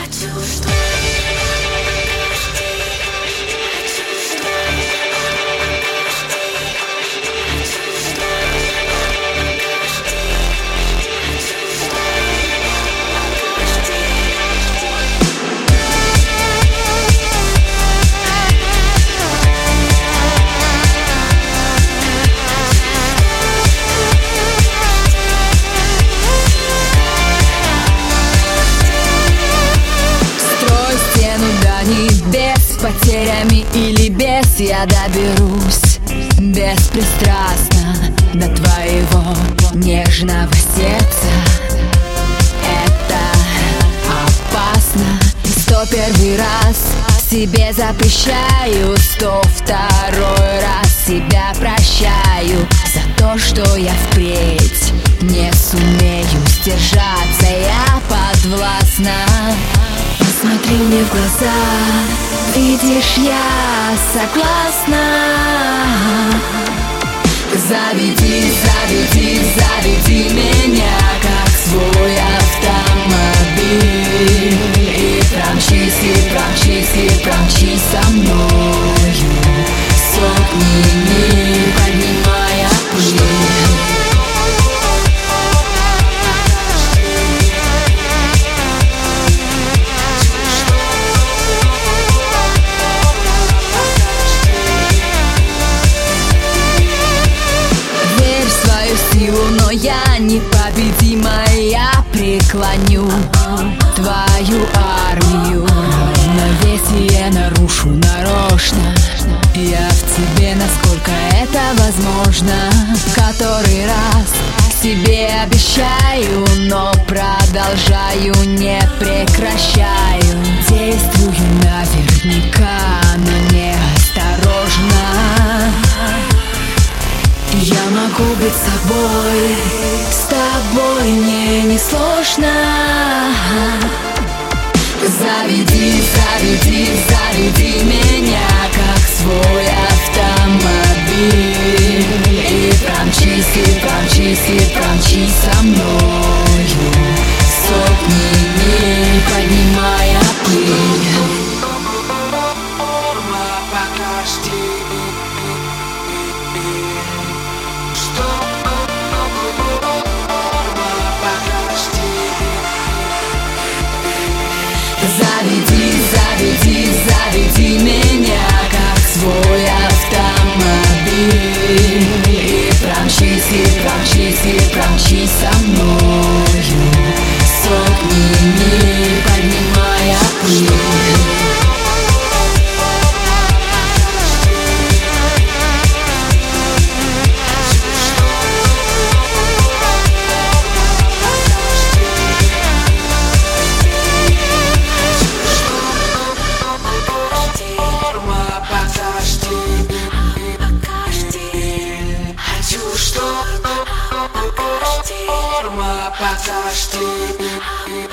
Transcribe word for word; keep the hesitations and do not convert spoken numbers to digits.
Без потерями или без я доберусь беспристрастно до твоего нежного сердца. Это опасно. Сто первый раз себе запрещаю, сто второй раз себя прощаю за то, что я впредь не сумею сдержаться. Я подвластна. Посмотри мне в глаза, видишь, я согласна. Заведи, заведи, заведи меня, как свой автомобиль. И промчись, и промчись, и промчись со мною сотни миль, поднимая пыль. Но я непобедимая, я преклоню твою армию. Равновесие нарушу нарочно. Я в тебе, насколько это возможно. Который раз себе обещаю, но продолжаю, не прекращаю. Действую наверняка, но неосторожно. Я могу быть собой, с тобой мне не сложно. Заведи, заведи, заведи меня, как свой автомобиль. И промчись, и промчись, и промчись со мною сотни миль, поднимая пыль. Заведи, заведи, заведи меня, как свой автомобиль. И промчись, и промчись, и промчись со мною сотни миль, поднимая пыль. Подожди.